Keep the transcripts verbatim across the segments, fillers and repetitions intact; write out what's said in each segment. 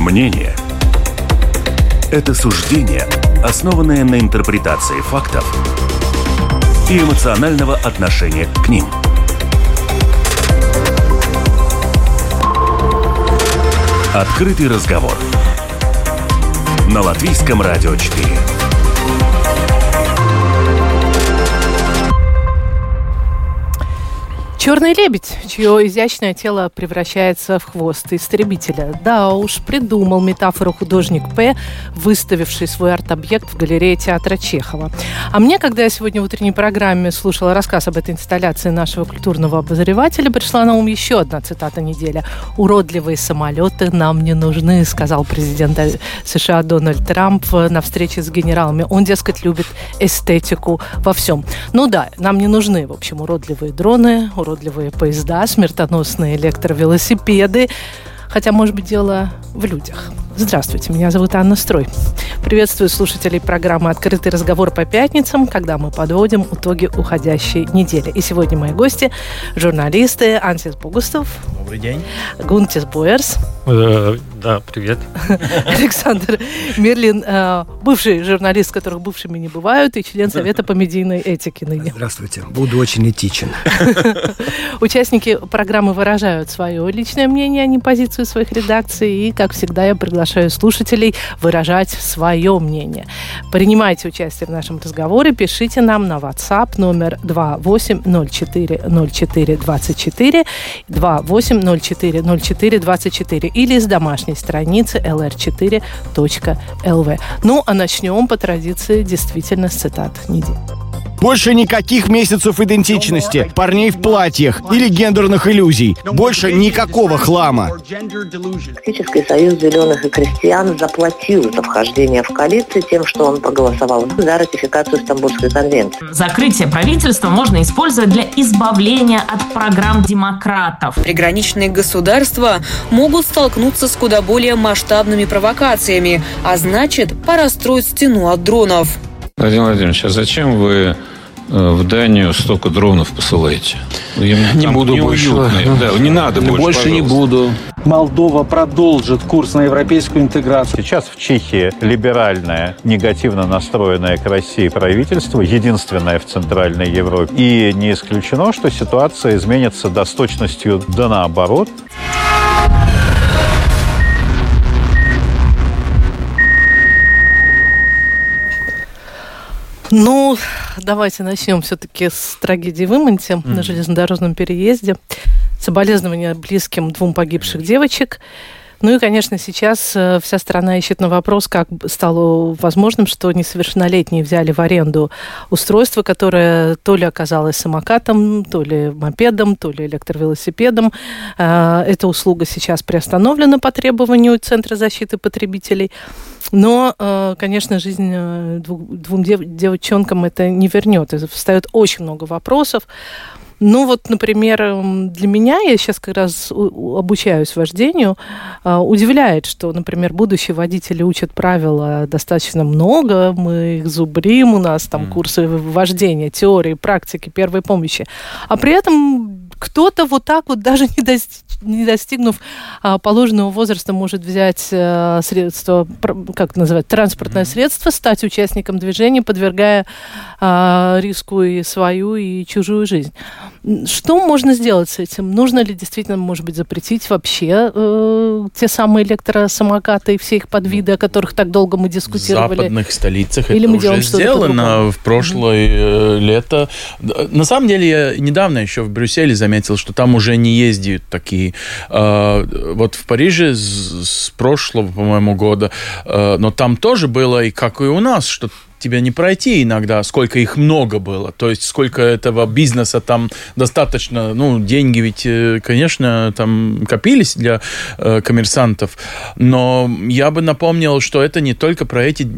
Мнение – это суждение, основанное на интерпретации фактов и эмоционального отношения к ним. Открытый разговор на Латвийском радио четыре. Черный лебедь, чье изящное тело превращается в хвост истребителя. Да уж, придумал метафору художник П., выставивший свой арт-объект в галерее театра Чехова. А мне, когда я сегодня в утренней программе слушала рассказ об этой инсталляции нашего культурного обозревателя, пришла на ум еще одна цитата недели. «Уродливые самолеты нам не нужны», сказал президент США Дональд Трамп на встрече с генералами. Он, дескать, любит эстетику во всем. Ну да, нам не нужны, в общем, уродливые дроны, уродливые уродливые поезда, смертоносные электровелосипеды. Хотя, может быть, дело в людях. Здравствуйте, меня зовут Анна Строй. Приветствую слушателей программы «Открытый разговор» по пятницам, когда мы подводим итоги уходящей недели. И сегодня мои гости – журналисты Ансис Богустов. Добрый день. Гунтис Буэрс. Э, да, привет. Александр Мерлин, бывший журналист, которых бывшими не бывают, и член Совета по медийной этике ныне. Здравствуйте. Буду очень этичен. Участники программы выражают свое личное мнение, а не позицию своих редакций. И, как всегда, я приглашаю слушателей выражать свое мнение. Принимайте участие в нашем разговоре, пишите нам на WhatsApp номер два восемь ноль четыре ноль четыре двадцать четыре, два восемь ноль четыре ноль четыре двадцать четыре или с домашней страницы эл эр четыре точка эл ви. Ну, а начнем по традиции действительно с цитат недели. Больше никаких месяцев идентичности, парней в платьях или гендерных иллюзий. Больше никакого хлама. Политический союз зеленых и крестьян заплатил за вхождение в коалицию тем, что он проголосовал за ратификацию Стамбульской конвенции. Закрытие правительства можно использовать для избавления от программ демократов. Приграничные государства могут столкнуться с куда более масштабными провокациями, а значит, пора строить стену от дронов. Владимир Владимирович, а зачем вы в Данию столько дронов посылаете? Не буду больше. Да, не надо больше, Больше не буду. Молдова продолжит курс на европейскую интеграцию. Сейчас в Чехии либеральное, негативно настроенное к России правительство, единственное в Центральной Европе. И не исключено, что ситуация изменится до с точностью да наоборот. Ну, давайте начнем все-таки с трагедии в Иманте mm. на железнодорожном переезде. Соболезнования близким двум погибших девочек. Ну и, конечно, сейчас вся страна ищет на вопрос, как стало возможным, что несовершеннолетние взяли в аренду устройство, которое то ли оказалось самокатом, то ли мопедом, то ли электровелосипедом. Эта услуга сейчас приостановлена по требованию Центра защиты потребителей. Но, конечно, жизнь двум девчонкам это не вернет. Встает очень много вопросов. Ну вот, например, для меня, я сейчас как раз обучаюсь вождению, удивляет, что, например, будущие водители учат правила достаточно много, мы их зубрим, у нас там mm. курсы вождения, теории, практики, первой помощи, а при этом кто-то вот так вот, даже не, достиг, не достигнув а, положенного возраста, может взять а, средство, как это называть, транспортное mm. средство, стать участником движения, подвергая а, риску и свою, и чужую жизнь. Что можно сделать с этим? Нужно ли действительно, может быть, запретить вообще э, те самые электросамокаты и все их подвиды, о которых так долго мы дискутировали? В западных столицах Или это уже сделано в прошлое mm-hmm. лето. На самом деле, я недавно еще в Брюсселе заметил, что там уже не ездят такие. Э, вот в Париже с, с прошлого, по-моему, года, э, но там тоже было, и как и у нас, что тебе не пройти иногда, сколько их много было, то есть сколько этого бизнеса там достаточно, ну, деньги ведь, конечно, там копились для э, коммерсантов, но я бы напомнил, что это не только про эти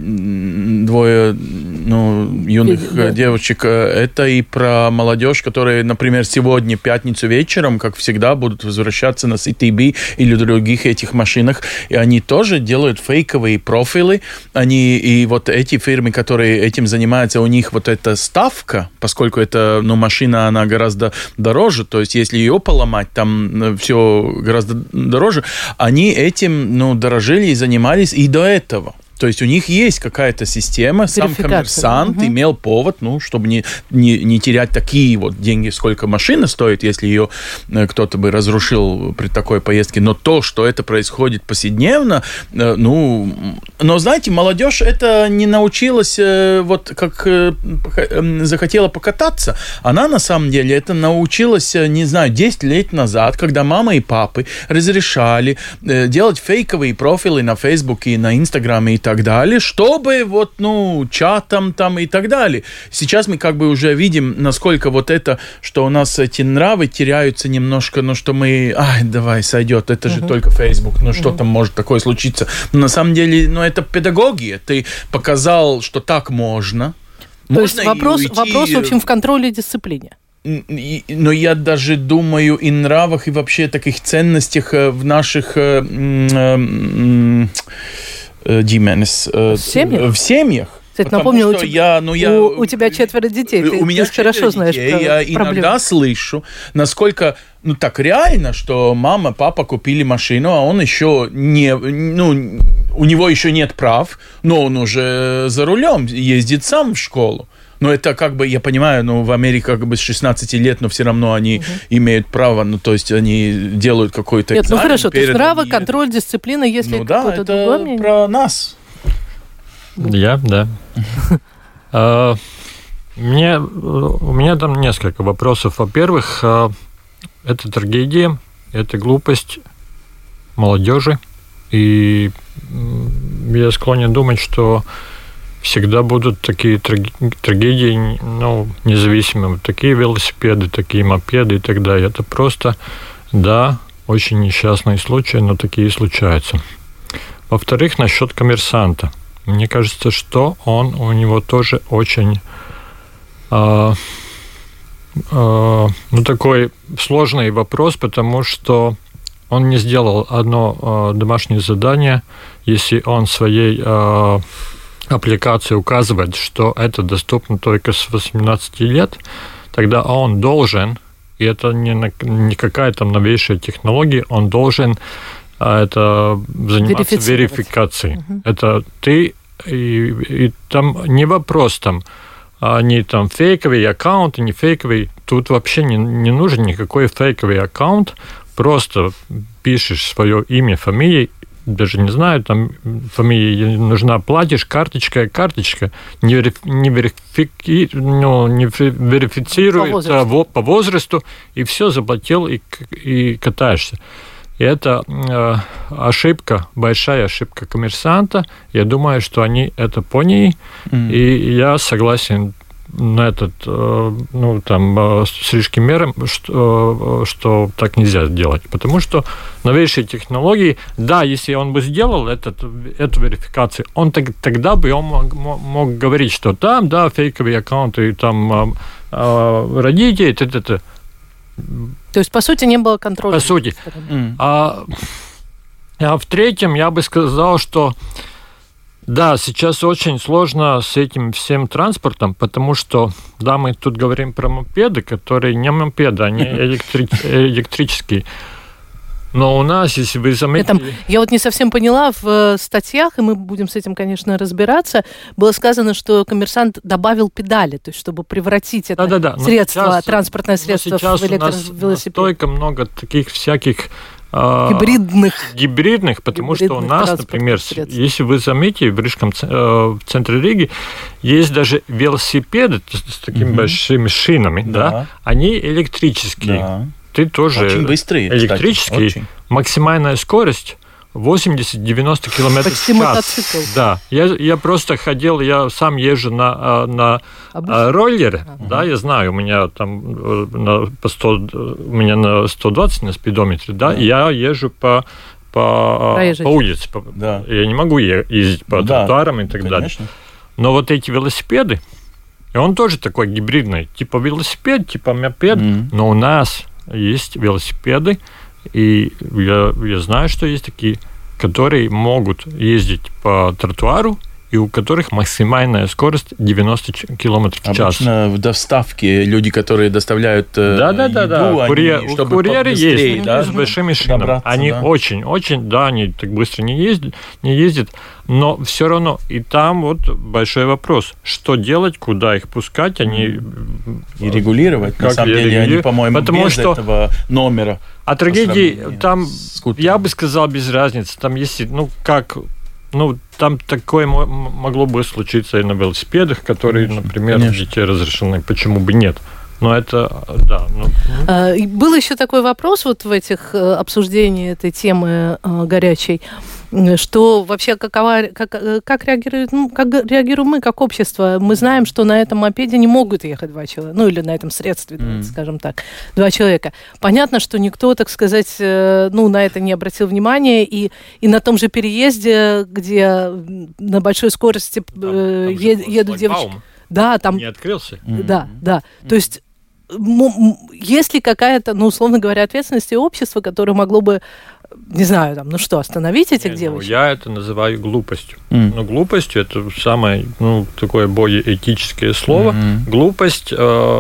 двое, ну, юных да. девочек, это и про молодежь, которая, например, сегодня, пятницу вечером, как всегда, будут возвращаться на си ти би или других этих машинах, и они тоже делают фейковые профили, они, и вот эти фирмы, которые которые этим занимаются, у них вот эта ставка, поскольку это, ну, машина, она гораздо дороже, то есть если ее поломать, там все гораздо дороже, они этим, ну, дорожили и занимались и до этого. То есть у них есть какая-то система, сам коммерсант угу. имел повод, ну, чтобы не, не, не терять такие вот деньги, сколько машина стоит, если ее кто-то бы разрушил при такой поездке. Но то, что это происходит повседневно, ну... Но, знаете, молодежь это не научилась, вот как захотела покататься. Она, на самом деле, это научилась, не знаю, десять лет назад, когда мама и папы разрешали делать фейковые профили на Фейсбуке, на Инстаграме и так далее, чтобы вот, ну, чатом там и так далее. Сейчас мы как бы уже видим, насколько вот это, что у нас эти нравы теряются немножко, ну, что мы, ай, давай, сойдет, это же uh-huh. только Facebook, ну, uh-huh. что там может такое случиться. Но на самом деле, ну, это педагогия. Ты показал, что так можно. То можно есть вопрос, вопрос, в общем, в контроле и дисциплине. Но я даже думаю и нравах, и вообще таких ценностях в наших... Дименес, в семьях? В семьях. Кстати, напомню, у, тебя, я, ну, я, у, у тебя четверо детей, ты, у меня ты хорошо знаешь детей, про я проблемы. Иногда слышу, насколько, ну, так реально, что мама, папа купили машину, а он еще не, ну, у него еще нет прав, но он уже за рулем ездит сам в школу. Но это как бы, я понимаю, ну, в Америке как бы с шестнадцати лет, но все равно они uh-huh. имеют право, ну, то есть они делают какой-то Нет, экзамен. Ну, хорошо, то есть нравы, они... контроль, дисциплина, если ну, да, какое-то другое мнение? это про нас. Я, да. Мне, у меня там несколько вопросов. Во-первых, это трагедия, это глупость молодежи, и я склонен думать, что всегда будут такие трагедии, ну, независимо, такие велосипеды, такие мопеды и так далее. Это просто, да, очень несчастные случаи, но такие случаются. Во-вторых, насчет коммерсанта. Мне кажется, что он, у него тоже очень, э, э, ну, такой сложный вопрос, потому что он не сделал одно э, домашнее задание, если он своей э, аппликации указывает, что это доступно только с восемнадцати лет, тогда он должен, и это не, не какая там новейшая технология, он должен это заниматься верификацией. Угу. Это ты, и, и там не вопрос там, они там фейковый аккаунт, не фейковый, тут вообще не, не нужен никакой фейковый аккаунт, просто пишешь свое имя, фамилию, даже не знаю, там фамилия нужна, платишь, карточка, карточка, не, верифи, не, верифики, ну, не верифицирует по возрасту. по возрасту, и все, заплатил, и, и катаешься. И это э, ошибка, большая ошибка коммерсанта. Я думаю, что они это поняли, mm. и я согласен на этот, э, ну, там, э, с рижским мером, что, э, что так нельзя делать. Потому что новейшие технологии, да, если он бы сделал этот, эту верификацию, он так, тогда бы он мог, мог говорить, что там, да, фейковые аккаунты, там, э, э, родители, т.д. То есть, по сути, не было контроля. По сути. Mm. А, а в-третьем, я бы сказал, что да, сейчас очень сложно с этим всем транспортом, потому что, да, мы тут говорим про мопеды, которые не мопеды, они электри- электрические. Но у нас, если вы заметили... Я, там, я вот не совсем поняла, в статьях, и мы будем с этим, конечно, разбираться, было сказано, что коммерсант добавил педали, то есть чтобы превратить это да, да, да. средство, сейчас, транспортное средство в электровелосипед. Столько много таких всяких... Гибридных. Гибридных, потому гибридных что у нас, например, средств. Если вы заметите, в Рижском в центре Риги есть даже велосипеды с такими угу. большими шинами, да. Да, они электрические. Да. Ты тоже очень быстрые, электрический, очень. Максимальная скорость восемьдесят-девяносто километров в час. Мотоцикл. Да, я, я просто ходил, я сам езжу на, на роллере, ага. да, я знаю, у меня там на, по сто, у меня на сто двадцать на спидометре, да, да. я езжу по, по, по улице, по, да. я не могу ездить по да. тротуарам и так Конечно. далее. Но вот эти велосипеды, и он тоже такой гибридный, типа велосипед, типа мопед, mm. но у нас есть велосипеды, и я, я знаю, что есть такие, которые могут ездить по тротуару и у которых максимальная скорость девяносто километров в час. Обычно в доставке люди, которые доставляют да, да, да, еду, да. Они, Курьер, чтобы курьеры есть, да, с большими шинами. Они да. очень, очень, да, они так быстро не ездят, не ездят, но все равно, и там вот большой вопрос, что делать, куда их пускать, они... И регулировать, как на самом деле, регули... они, по-моему, Потому без что... этого номера. А трагедии там, я бы сказал, без разницы, там есть, ну, как... Ну, там такое могло бы случиться и на велосипедах, которые, конечно, например, конечно. детей разрешены. Почему бы нет? Но это, да. Ну. Был еще такой вопрос вот в этих обсуждениях этой темы горячей, что вообще какова, как, как, реагирует, ну, как реагируем мы, как общество. Мы знаем, что на этом мопеде не могут ехать два человека, ну или на этом средстве, mm. скажем так, два человека. Понятно, что никто, так сказать, ну, на это не обратил внимания, и, и на том же переезде, где на большой скорости там, там е- едут девочки... Да, там... Не открылся? Mm-hmm. Да, да. Mm-hmm. То есть есть ли какая-то, ну, условно говоря, ответственность и общества, которое могло бы, не знаю, там, ну что, остановить этих не, девочек? Ну, я это называю глупостью. Mm. Ну, глупостью – это самое, ну, такое более этическое слово. Mm-hmm. Глупость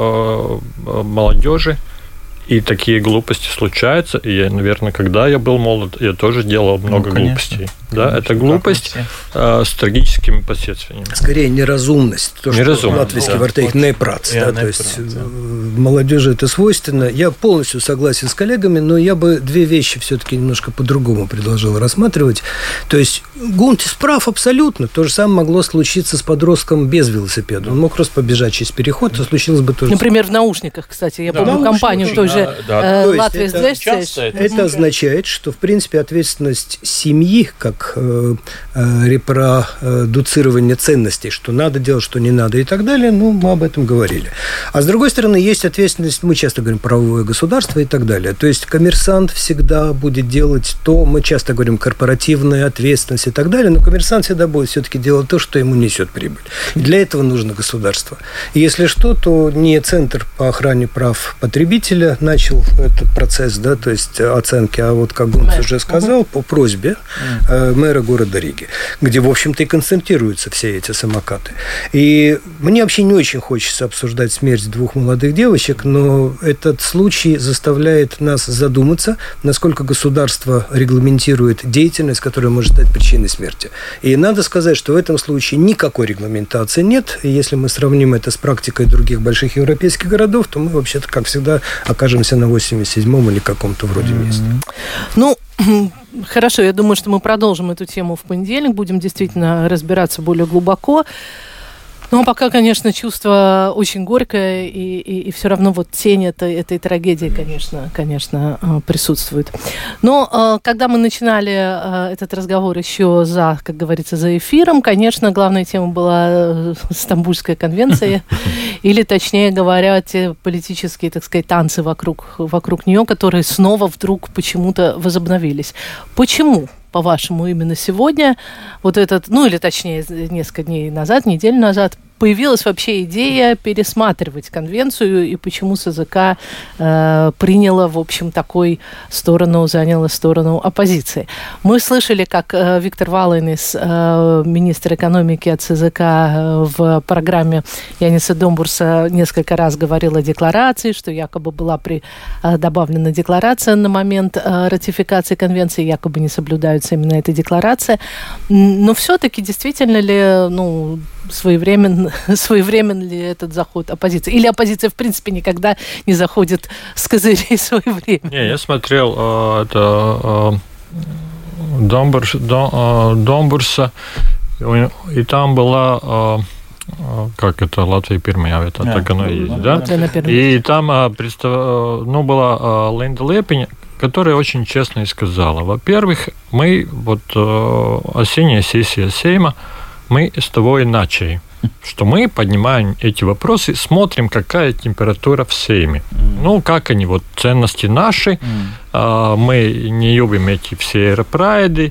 э, молодежи. И такие глупости случаются. И, я, наверное, когда я был молод, я тоже делал много ну, глупостей. Да, конечно, это глупость э, с трагическими последствиями. Скорее неразумность. То, неразумность, что латвийский да. вартейк непрац. Да, то есть да. молодежи это свойственно. Я полностью согласен с коллегами, но я бы две вещи все-таки немножко по-другому предложил рассматривать. То есть Гунтис прав абсолютно. То же самое могло случиться с подростком без велосипеда. Он мог просто побежать через переход, то случилось бы то же Например, в наушниках, кстати. Я да, помню компанию тоже. Да, да. Э, Латвия это, это означает, что, в принципе, ответственность семьи, как э, э, репродуцирование ценностей, что надо делать, что не надо и так далее, ну, мы об этом говорили. А с другой стороны, есть ответственность, мы часто говорим, правовое государство и так далее. То есть коммерсант всегда будет делать то, мы часто говорим, корпоративная ответственность и так далее, но коммерсант всегда будет все-таки делать то, что ему несет прибыль. И для этого нужно государство. И если что, то не Центр по охране прав потребителя начал этот процесс, да, то есть оценки, а вот, как Гунц уже сказал, по просьбе э, мэра города Риги, где, в общем-то, и концентрируются все эти самокаты. И мне вообще не очень хочется обсуждать смерть двух молодых девочек, но этот случай заставляет нас задуматься, насколько государство регламентирует деятельность, которая может стать причиной смерти. И надо сказать, что в этом случае никакой регламентации нет. И если мы сравним это с практикой других больших европейских городов, то мы, вообще-то, как всегда, окажемся на восемьдесят седьмом или каком-то вроде месте. Ну, хорошо, я думаю, что мы продолжим эту тему в понедельник, будем действительно разбираться более глубоко. Ну, а пока, конечно, чувство очень горькое, и, и, и все равно вот тень этой, этой трагедии, конечно, конечно, присутствует. Но когда мы начинали этот разговор еще за, как говорится, за эфиром, конечно, главная тема была Стамбульская конвенция, или, точнее говоря, те политические, так сказать, танцы вокруг, вокруг нее, которые снова вдруг почему-то возобновились. Почему? По-вашему, именно сегодня, вот этот, ну или точнее несколько дней назад, неделю назад, появилась вообще идея пересматривать конвенцию, и почему СЗК э, приняла, в общем, такой сторону, заняла сторону оппозиции. Мы слышали, как э, Виктор Валайнис, э, министр экономики от СЗК, э, в программе Яниса Домбурса несколько раз говорил о декларации, что якобы была при, э, добавлена декларация на момент э, ратификации конвенции, якобы не соблюдается именно эта декларация. Но все-таки действительно ли, ну, своевременно, своевременно ли этот заход оппозиции? Или оппозиция, в принципе, никогда не заходит с козырей своевременно? Не, я смотрел э, это э, Домбурс, Дом, э, Домбурса, и, и там была, э, как это, Латвия первая, это yeah. так оно и есть, да? И там э, представ... ну, была э, Линда Лепень, которая очень честно и сказала. Во-первых, мы, вот э, осенняя сессия Сейма, мы с того и начали, что мы поднимаем эти вопросы, смотрим, какая температура в Сейме. Mm. Ну, как они, вот, ценности наши, mm. а, мы не любим эти все эропрайды,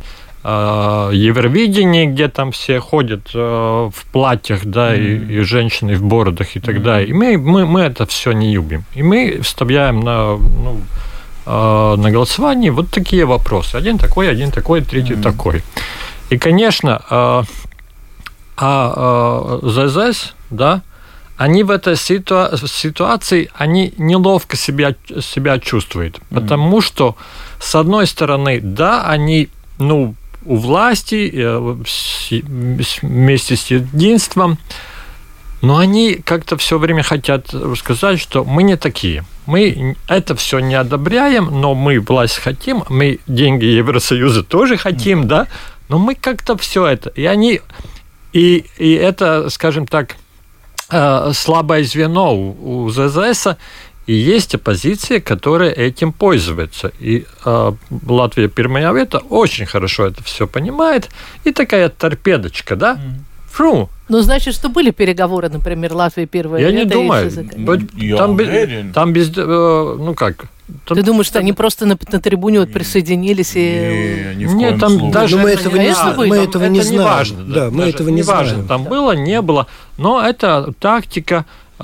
а, Евровидение, где там все ходят а, в платьях, да, mm. и, и женщины в бородах и так mm. далее. И мы, мы, мы это все не любим. И мы вставляем на, ну, а, на голосование вот такие вопросы. Один такой, один такой, третий mm. такой. И, конечно, А ЗС, да, они в этой ситуа- ситуации, они неловко себя, себя чувствуют, mm-hmm. потому что, с одной стороны, да, они, ну, у власти, вместе с единством, но они как-то все время хотят сказать, что мы не такие. Мы это все не одобряем, но мы власть хотим, мы деньги Евросоюза тоже хотим, mm-hmm. да, но мы как-то все это. И они, и, и это, скажем так, слабое звено у, у ЗСС, и есть оппозиция, которая этим пользуется. И э, Латвия Первая Вета очень хорошо это все понимает. И такая торпедочка, да? Mm. Фру. Ну, значит, что были переговоры, например, Латвия Первая Я Вета? Я не думаю. Там, там без... Э, ну как... Ты думаешь, что они просто на, на трибуне вот присоединились и... Не, Нет, там случае. Даже... Мы этого не, а, мы этого это не знаем. Важно, да, да, мы этого не важно, знаем. Там было, не было. Но это тактика, э,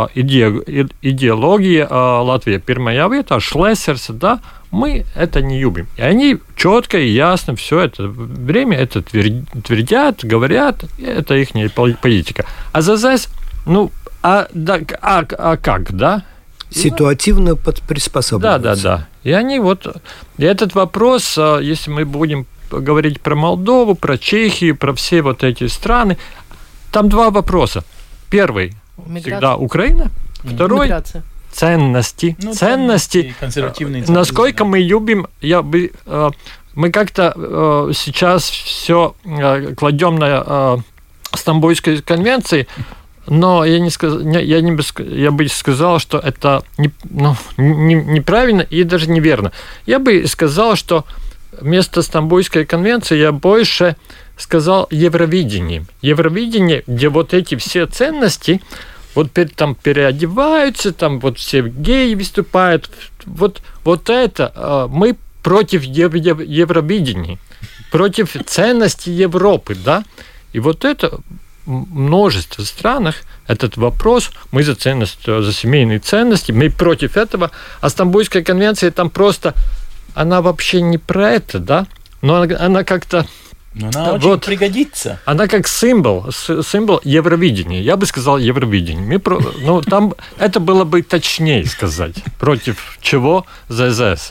иде, идеология э, Латвии Первая Вета, Шлессерс, да, мы это не любим. И они четко и ясно все это время это твердят, говорят, это их политика. А ЗСС, ну, а, да, а, а как, да? Ситуативно приспосабливаются. Да, да, да. И они вот... И этот вопрос, если мы будем говорить про Молдову, про Чехию, про все вот эти страны, там два вопроса. Первый – всегда Украина. Второй Миграция. – ценности. Ну, ценности. Консервативные ценности. Насколько мы любим... Я бы, мы как-то сейчас все кладем на Стамбульской конвенции, но я, не сказ... я, не бы... я бы сказал, что это не... Ну, не... неправильно и даже неверно. Я бы сказал, что вместо Стамбульской конвенции я больше сказал Евровидение. Евровидение, где вот эти все ценности вот там переодеваются, там вот все геи выступают. Вот, вот это мы против ев... Евровидения, против ценностей Европы, да? И вот это... множестве странах этот вопрос, мы за ценность, за семейные ценности, мы против этого, а Стамбульская конвенция там просто, она вообще не про это, да, но она, она как-то... Но она вот, очень пригодится. Она как символ, символ Евровидения, я бы сказал Евровидение. Мы про, ну, там это было бы точнее сказать, против чего ЗСС.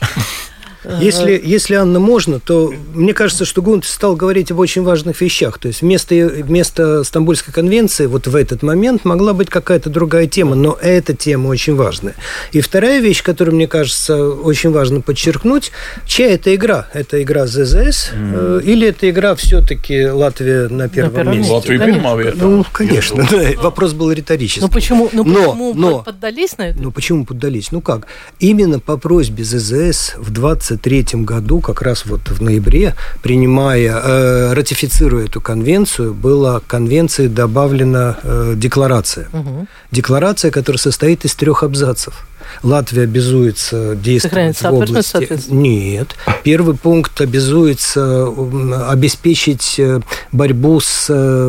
Если, если, Анна, можно, то мне кажется, что Гунт стал говорить об очень важных вещах. То есть вместо, вместо Стамбульской конвенции вот в этот момент могла быть какая-то другая тема, но эта тема очень важная. И вторая вещь, которую, мне кажется, очень важно подчеркнуть, чья это игра? Это игра ЗСС mm. или это игра все-таки Латвия на первом, на первом месте? Латвия Первая Вета. Ну, конечно, да, вопрос был риторический. Ну, почему, ну, но, почему но, поддались на это? Ну, почему поддались? Ну, как? Именно по просьбе ЗСС в двадцать третьем году, как раз вот в ноябре, принимая, э, ратифицируя эту конвенцию, была к конвенции добавлена э, декларация. Угу. Декларация, которая состоит из трех абзацев. Латвия обязуется действовать в области... Нет. Первый пункт обязуется обеспечить борьбу с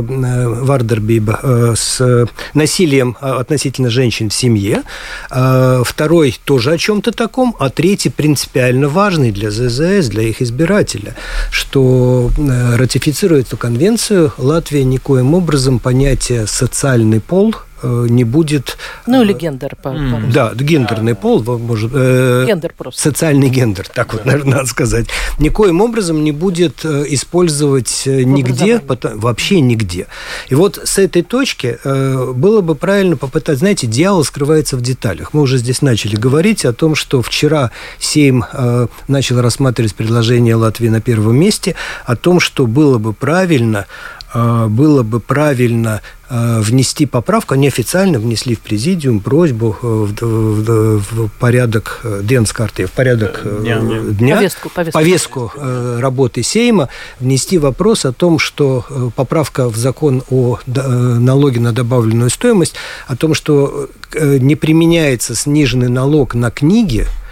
вардербиба, с насилием относительно женщин в семье. Второй тоже о чем-то таком. А третий принципиально важный для ЗСС, для их избирателя, что, ратифицируя эту конвенцию, Латвия никоим образом понятие «социальный пол» не будет... Ну, или гендер. По, mm. Да, гендерный пол, может... Э, гендер просто. Социальный гендер, так вот, наверное, надо сказать. Никоим образом не будет использовать нигде, потом, вообще нигде. И вот с этой точки э, было бы правильно попытать... Знаете, дьявол скрывается в деталях. Мы уже здесь начали говорить о том, что вчера Сейм э, начал рассматривать предложение Латвии на первом месте, о том, что было бы правильно... было бы правильно внести поправку, они официально внесли в президиум просьбу в, в, в порядок Денскарты, в порядок дня, дня повестку, повестку. повестку работы Сейма, внести вопрос о том, что поправка в закон о налоге на добавленную стоимость, о том, что не применяется сниженный налог на книги,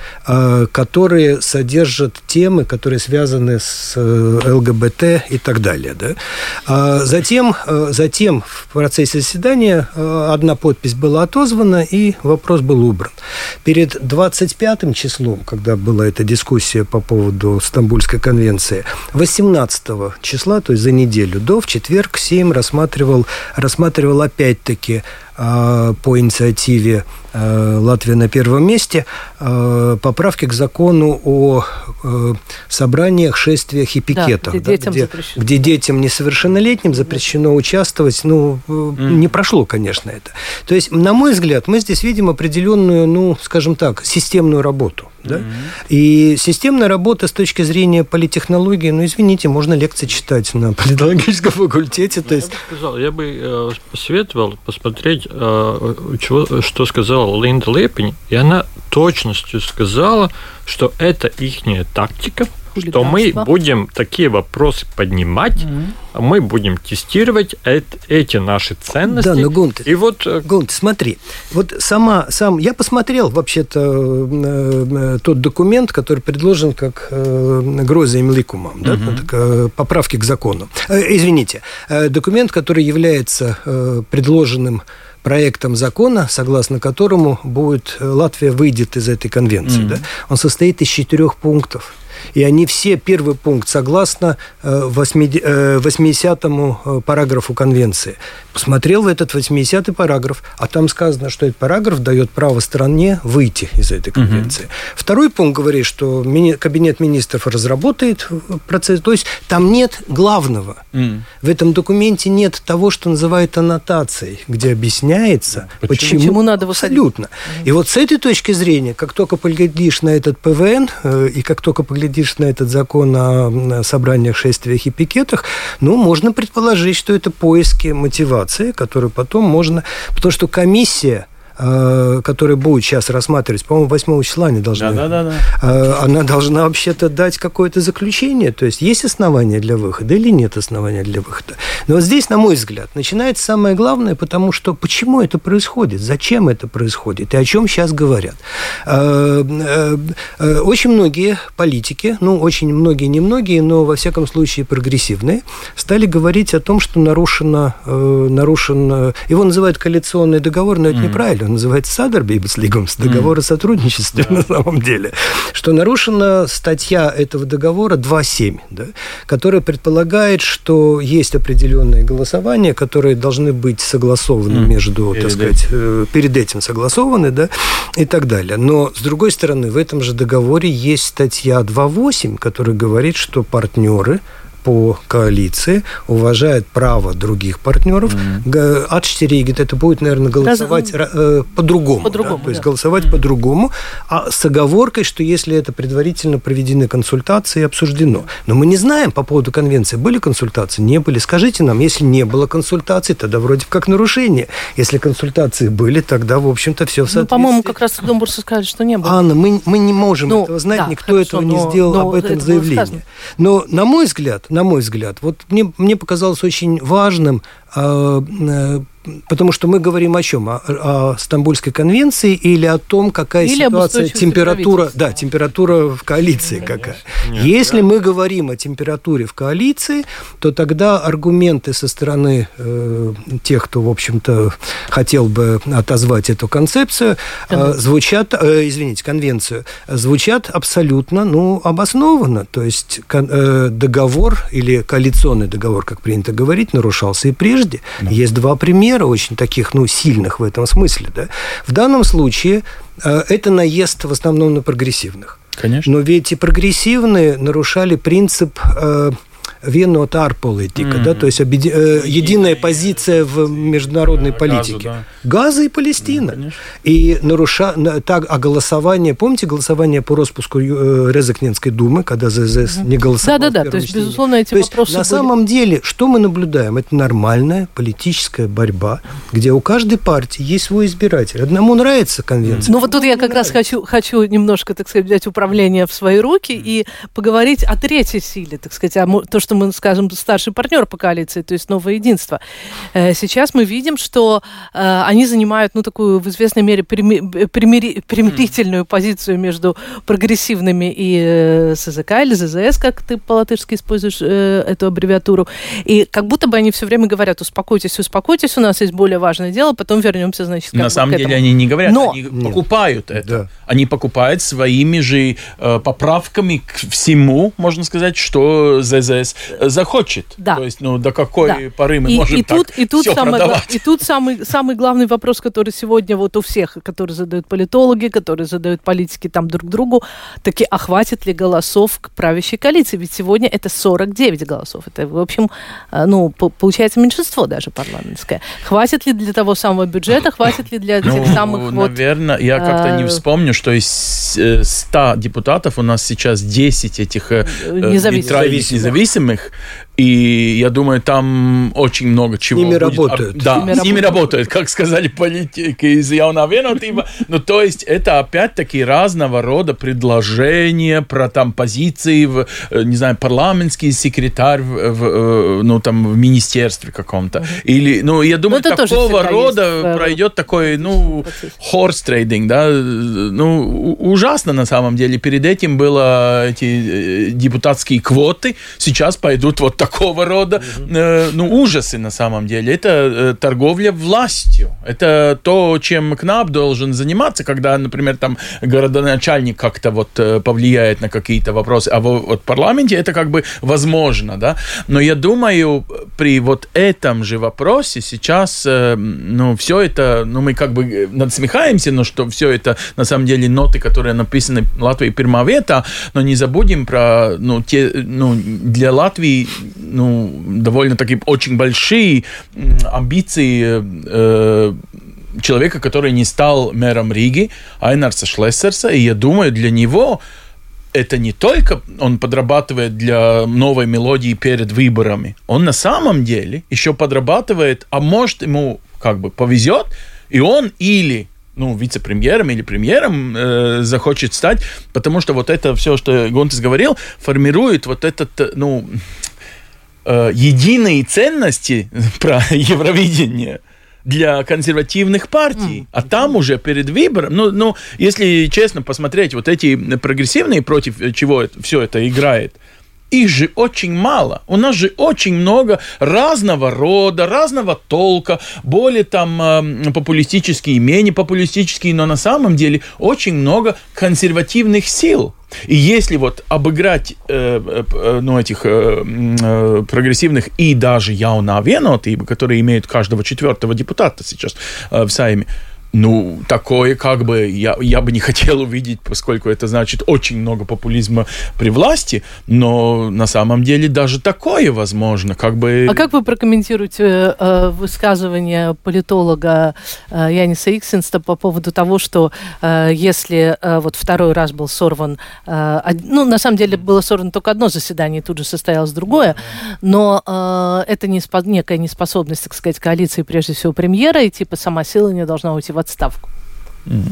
которые содержат темы, которые связаны с ЛГБТ и так далее. Да? Затем, затем в процессе заседания одна подпись была отозвана, и вопрос был убран. Перед двадцать пятым числом, когда была эта дискуссия по поводу Стамбульской конвенции, восемнадцатого числа, то есть за неделю до, в четверг Сейм рассматривал, рассматривал опять-таки по инициативе «Латвия на первом месте» поправки к закону о собраниях, шествиях и пикетах, да, где, да, детям где, где детям несовершеннолетним запрещено участвовать. Ну, mm. не прошло, конечно, это. То есть, на мой взгляд, мы здесь видим определенную, ну, скажем так, системную работу. Да? Mm-hmm. И системная работа с точки зрения политтехнологии, ну, извините, можно лекции читать на политологическом факультете. То есть... Я бы сказал, я бы э, посоветовал посмотреть, э, чего, что сказала Линда Лепень, и она точностью сказала, что это ихняя тактика, что мы будем такие вопросы поднимать, mm-hmm. а мы будем тестировать это, эти наши ценности. Да, но, Гунтер, и вот... Гунтер, смотри, вот сама, сам, я посмотрел вообще-то тот документ, который предложен как грозием ликумом, mm-hmm. да, так, поправки к закону. Извините, документ, который является предложенным проектом закона, согласно которому будет, Латвия выйдет из этой конвенции. Mm-hmm. Да? Он состоит из четырех пунктов. И они все, первый пункт, согласно восьмидесятому параграфу Конвенции. Посмотрел в этот восьмидесятый параграф, а там сказано, что этот параграф дает право стране выйти из этой Конвенции. Угу. Второй пункт говорит, что Кабинет министров разработает процесс. То есть там нет главного. Угу. В этом документе нет того, что называют аннотацией, где объясняется, почему, почему, почему надо абсолютно. Угу. И вот с этой точки зрения, как только поглядишь на этот ПВН, и как только поглядишь на этот закон о собраниях, шествиях и пикетах, ну, можно предположить, что это поиски мотивации, которые потом можно... Потому что комиссия, которая будет сейчас рассматривать, по-моему, восьмого числа они должны... Да, да, да, да. Она должна вообще-то дать какое-то заключение, то есть есть основания для выхода или нет основания для выхода. Но вот здесь, на мой взгляд, начинается самое главное, потому что почему это происходит, зачем это происходит и о чем сейчас говорят. Очень многие политики, ну, очень многие, немногие, но, во всяком случае, прогрессивные, стали говорить о том, что нарушено, нарушен... Его называют коалиционный договор, но это mm-hmm. неправильно. Он называется Садербибслигумс, договор о сотрудничестве mm. на самом деле, что нарушена статья этого договора два семь, да, которая предполагает, что есть определенные голосования, которые должны быть согласованы mm. между, перед так сказать, этим. перед этим согласованы, да, и так далее. Но, с другой стороны, в этом же договоре есть статья два восемь, которая говорит, что партнеры по коалиции уважает право других партнеров. Mm-hmm. Отштиригит, это будет, наверное, голосовать Раз... э, по-другому. по-другому да? То есть да. голосовать mm-hmm. по-другому, а с оговоркой, что если это предварительно проведены консультации и обсуждено. Но мы не знаем по поводу конвенции, были консультации, не были. Скажите нам, если не было консультаций, тогда вроде как нарушение. Если консультации были, тогда, в общем-то, все в соответствии. Ну, по-моему, как раз Домбурсы сказали, что не было. Анна, мы, мы не можем ну, этого знать, да, никто хорошо, этого не но, сделал но об этом это заявление. Но, на мой взгляд, на мой взгляд, вот мне, мне показалось очень важным, э, э, потому что мы говорим о чем? О, о Стамбульской конвенции или о том, какая или ситуация, температура, да, температура в коалиции Конечно. какая. Нет, Если да. мы говорим о температуре в коалиции, то тогда аргументы со стороны э, тех, кто, в общем-то, хотел бы отозвать эту концепцию, э, звучат, э, извините, конвенцию, звучат абсолютно, ну, обоснованно. То есть э, договор или коалиционный договор, как принято говорить, нарушался и прежде. Да. Есть два примера очень таких, ну, сильных в этом смысле, да. В данном случае э, это наезд в основном на прогрессивных. Конечно. Но ведь и прогрессивные нарушали принцип э, vienotā ārpolitika, mm-hmm. да, то есть объеди... э, единая позиция в международной да, политике. Газу, да. Газа и Палестина. Да, и наруша... так, а голосование, помните голосование по распуску э, Резекненской думы, когда ЗС mm-hmm. не голосовал? Да-да-да, то есть, чтении. безусловно, эти то вопросы есть, на были... самом деле, что мы наблюдаем? Это нормальная политическая борьба, где у каждой партии есть свой избиратель. Одному нравится конвенция. Ну, вот тут я как раз хочу, хочу немножко, так сказать, взять управление в свои руки mm-hmm. и поговорить о третьей силе, так сказать, о, то, что просто мы, скажем, старший партнер по коалиции, то есть Новое единство. Сейчас мы видим, что они занимают, ну, такую в известной мере примири- примирительную позицию между прогрессивными и СЗК или ЗЗС, как ты по-латышски используешь эту аббревиатуру. И как будто бы они все время говорят: успокойтесь, успокойтесь, у нас есть более важное дело, потом вернемся, значит, на самом деле они не говорят, Но... они Нет. покупают это. Да. Они покупают своими же э, поправками к всему, можно сказать, что ЗЗС захочет. Да. То есть, ну, до какой да. поры мы и, можем и так тут, и тут все самый, продавать. И тут самый, самый главный вопрос, который сегодня вот у всех, который задают политологи, которые задают политики там друг другу, таки, а хватит ли голосов к правящей коалиции? Ведь сегодня это сорок девять голосов. Это, в общем, ну, получается меньшинство даже парламентское. Хватит ли для того самого бюджета, хватит ли для этих ну, самых... Наверное, вот, я как-то не вспомню, что из ста депутатов у нас сейчас десять этих независимых. независимых. И я думаю, там очень много чего с ними будет. работают. Да, с ними, с ними работают, как сказали политики из Jaunā Vienotība. Ну, то есть, это опять-таки разного рода предложения про там позиции, в, не знаю, парламентский секретарь в, в, ну, там, в министерстве каком-то. Uh-huh. Или, ну, я думаю, ну, такого рода есть, пройдет такой, ну, хорс-трейдинг, да, ну, ужасно на самом деле. Перед этим было эти депутатские квоты, сейчас пойдут вот такого рода, mm-hmm. э, ну, ужасы на самом деле. Это э, торговля властью. Это то, чем КНАП должен заниматься, когда, например, там городоначальник как-то вот э, повлияет на какие-то вопросы, а в вот, парламенте это как бы возможно, да. Но я думаю, при вот этом же вопросе сейчас, э, ну, все это, ну, мы как бы надсмехаемся, но что все это на самом деле ноты, которые написаны Латвии Pirmā vietā, но не забудем про, ну, те, ну, для Латвии ну, довольно-таки очень большие амбиции э, человека, который не стал мэром Риги, Айнарса Шлессерса, и я думаю, для него это не только он подрабатывает для новой мелодии перед выборами, он на самом деле еще подрабатывает, а может ему как бы повезет, и он или ну, вице-премьером или премьером э, захочет стать, потому что вот это все, что Гунтис говорил, формирует вот этот, ну, э, единые ценности про Евровидение для консервативных партий. Mm. А там уже перед выбором, ну, ну, если честно посмотреть, вот эти прогрессивные, против чего это, все это играет, их же очень мало. У нас же очень много разного рода, разного толка, более там э, популистические, менее популистические, но на самом деле очень много консервативных сил. И если вот обыграть э, э, ну, этих э, э, прогрессивных и даже Jaunā Vienotība, которые имеют каждого четвертого депутата сейчас э, в Сайме, ну, такое как бы я, я бы не хотел увидеть, поскольку это значит очень много популизма при власти, но на самом деле даже такое возможно. Как бы... А как вы прокомментируете э, высказывание политолога э, Яниса Иксенста по поводу того, что э, если э, вот второй раз был сорван, э, ну, на самом деле было сорвано только одно заседание, тут же состоялось другое, но э, это не спо- некая неспособность, так сказать, коалиции, прежде всего премьера, и типа сама сила не должна уйти в отставку. Mm.